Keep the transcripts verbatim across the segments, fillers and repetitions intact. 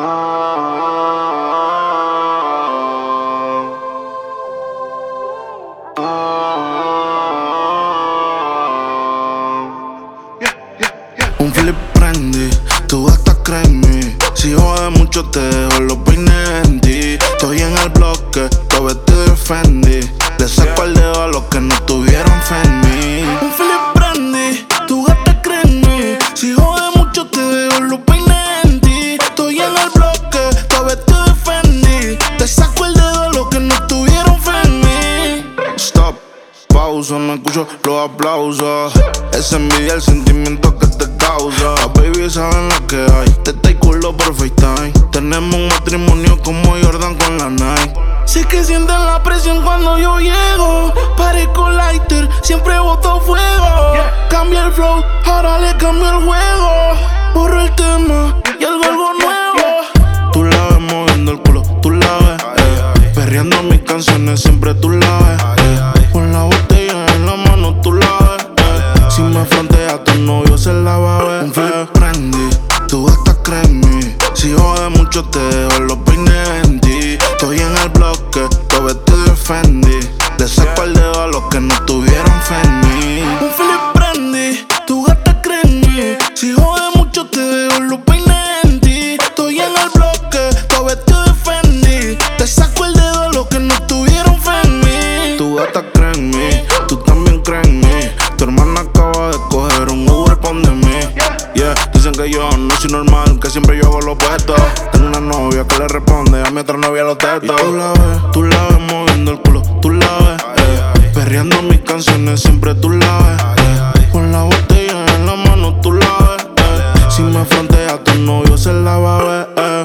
Un flip prendí, tú hasta crees en mí. Si jode mucho te dejo los peines en ti. Estoy en el bloque, todo vestido de Fendi. Le saco el dedo a los que no tuvieron fe en mí. Un flip prendí, tú hasta crees en mí. Si jode mucho te dejo los peines en ti. Estoy en el bloque, todo vestido de Fendi. Te saco el dedo a los que no tuvieron fe en mí. Stop, pausa, no escucho los aplausos. Es envidia el sentimiento que te causa. Las baby saben lo que hay. Te está culo por FaceTime. Tenemos un matrimonio como Jordan con la Nike. Sé que sienten la presión cuando yo llego. Parezco lighter, siempre boto fuego. Cambia el flow, ahora le cambio el juego. Borro el tema y algo, algo nuevo. Tú la ves moviendo el culo, tú la ves eh. Perreando mis canciones, siempre tú la ves eh. Con la botella en la mano, tú la ves eh. Si me frontea tu novio se la va a ver. Un flip prendí, tú hasta crees en mí. Si jode mucho te dejo los peines en ti. Estoy en el bloque, todo vestido de Fendi. Le saco el dedo a los que no tuvieron fe en mí. Un flip prendí, tú hasta crees en mí. Si jode mucho te dejo los peines en ti. Estoy en el bloque, todo vestido de Fendi. Te saco el dedo a los que no tuvieron fe en mí. Tú hasta crees en mí, tú también crees en mí. Tu hermana acaba de coger un Uber pa' donde mí. Yeah, dicen que yo no soy normal, que siempre yo hago lo opuesto. Tengo una novia que le responde a mi otra novia los textos. Y tú la ves, tú la ves moviendo el culo, tú la ves eh. Perreando mis canciones, siempre tú la ves eh. Con la botella en la mano, tú la ves eh. Si me frontea tu novio se la va a ver eh.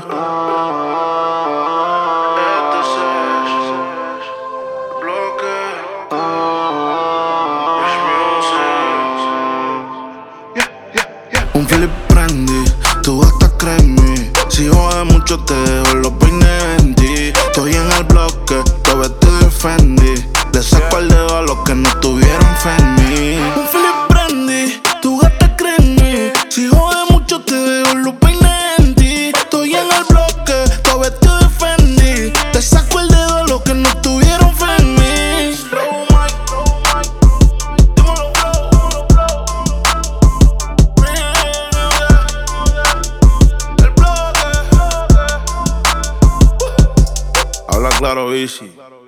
Un flip prendí, tú hasta crees en mí. Si jode mucho te dejo los peines en ti. Estoy en el bloque, todo vestido de Fendi. Le saco el dedo a los que no tuvieron fe en mí. Un flip prendí, tú hasta crees en mí. Si jode mucho te dejo los peines en ti. Estoy en el bloque, todo vestido de Fendi. Te saco el dedo a los que no tuvieron fe en mí. Habla claro, Easy.